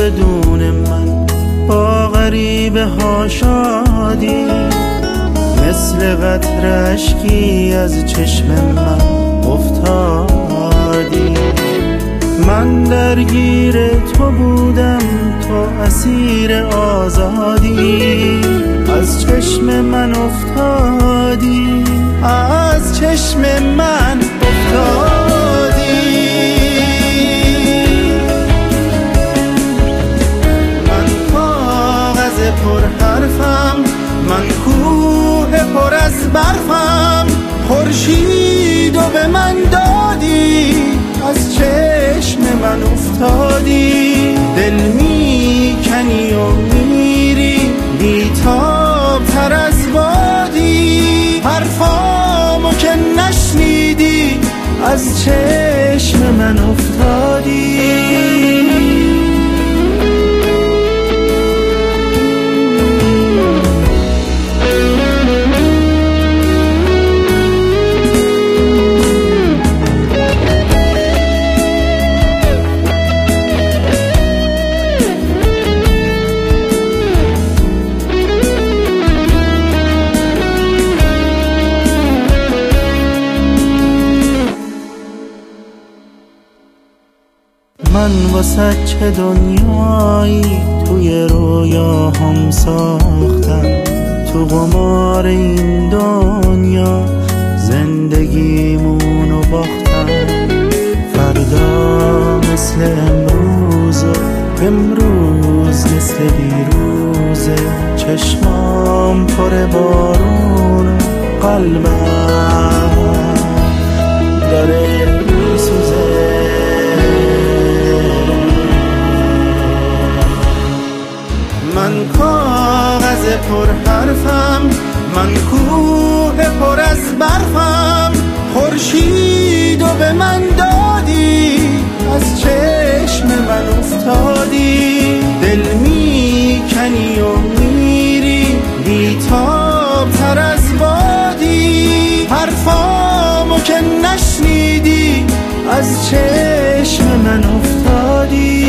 بدون من با غریبه ها شادی، مثل قطره اشکی از چشم من افتادی. من درگیر تو بودم، تو اسیر آزادی، از چشم من افتادی، از چشم من افتادی. من کاغذ پر حرفم، من کوه پر از برفم، خورشیدو به من دادی، از چشم من افتادی. دل میکنی و میری بیتاب تر از بادی، حرفامو که نشنیدی، از چشم من افتادی. من واسه چه دنیایی توی رویاهم ساختم، تو قمار این دنیا زندگیمونو باختم. فردا مثل امروز و امروز مثل دیروزه، چشمام پر بارون و قلبم داره میسوزه. من کاغذ پر حرفم، من کوه پر از برفم، خورشیدو به من دادی، از چشم من افتادی. دل میکنی و میری بیتاب تر از بادی، حرفامو که نشنیدی، از چشم من افتادی.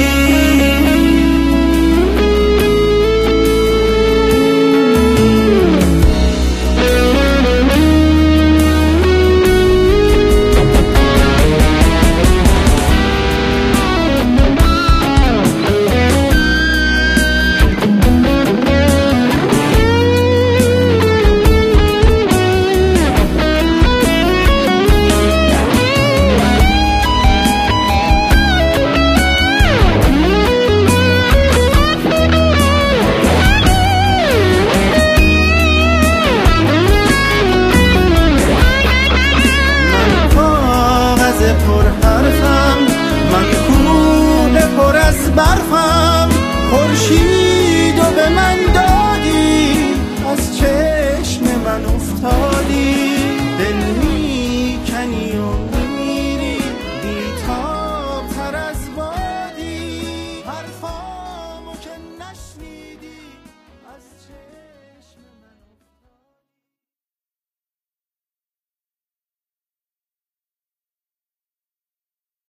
پر حرفم، من کوه پر از برفم، خورشید